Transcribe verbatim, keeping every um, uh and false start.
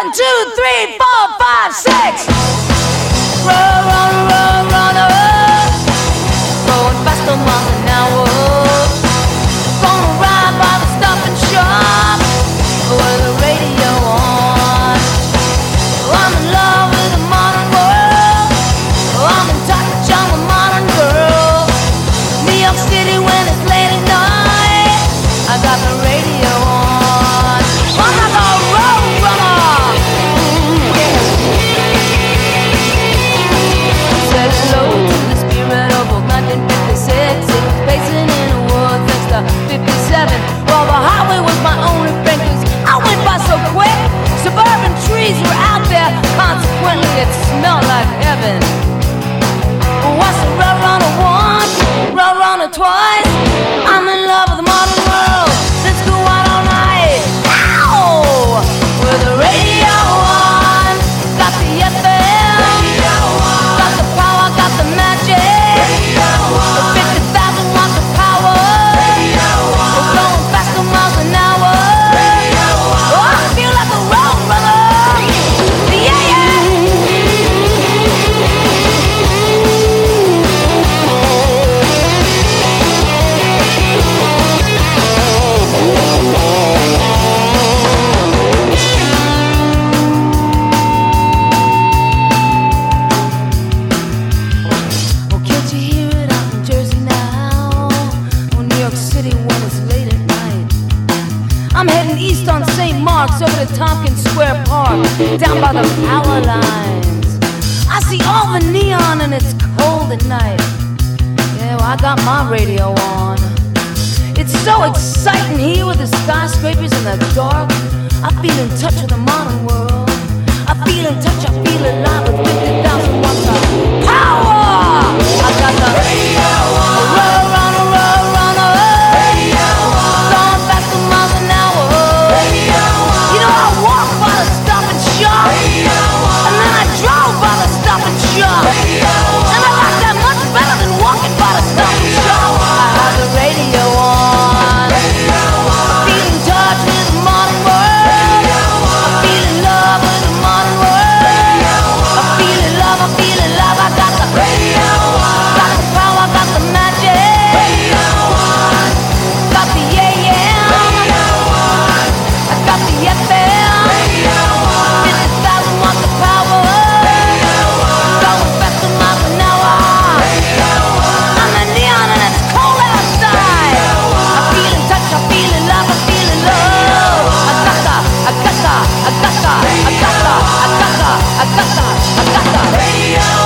One, two, three, four, five, six. Run, run, run, run, run. Going faster miles an hour. Gonna ride by the Stop and Shop with the radio on. I'm in love with the modern world. I'm in touch, I'm a modern girl. New York City when it's late at night, I got the radio on. I'm like a road runner. Said hello to the spirit of old nineteen fifty-six. It was pacing in the woods next to fifty-seven. Well, the highway was my only friend, 'cause I went by so quick. Suburban trees were out there, consequently it smelled like heaven. What's the road runner once, road runner twice? I'm in love with the modern world. Let's go out all night. Ow! With the radio on, got the F M, got the power, got the magic, fifty thousand watts of power. We're going faster miles an hour. Oh, I feel like a road runner. Yeah, yeah. Well, can't you hear it out in Jersey now? Or New York City when it's late at night? I'm heading east on Saint Mark's over to Tompkins Square Park, down by the power lines. I see all the neon and it's cold at night. Yeah, well, I got my radio on. It's so exciting here with the skyscrapers in the dark. I feel in touch with the modern world. I feel in touch, I feel alive with fifty thousand watts of power. I got the radio on. Road runner, road runner. Radio on. Going faster miles an hour. Radio on. You know I walked by the Stop and Shop. Radio on. And then I drove by the Stop and Shop. Radio on. And I like that much better than walking by the Stop and Shop. I have the radio on. Radio on. I feel in touch with the modern world. Radio on. I feel in love with the modern world. Radio on. I feel in love, I feel in love. I got the radio on. Got the power, got the magic. Radio on. Got the A M. Radio on. I got the F M. Radio on. fifty thousand watts of power. Radio on. Going faster miles an hour. Radio on. I'm the neon and it's cold outside. I feel in touch, I feel in love, I feel in love. I got the, I got the, I got the, I got the, I got the, I got the, I got the radio.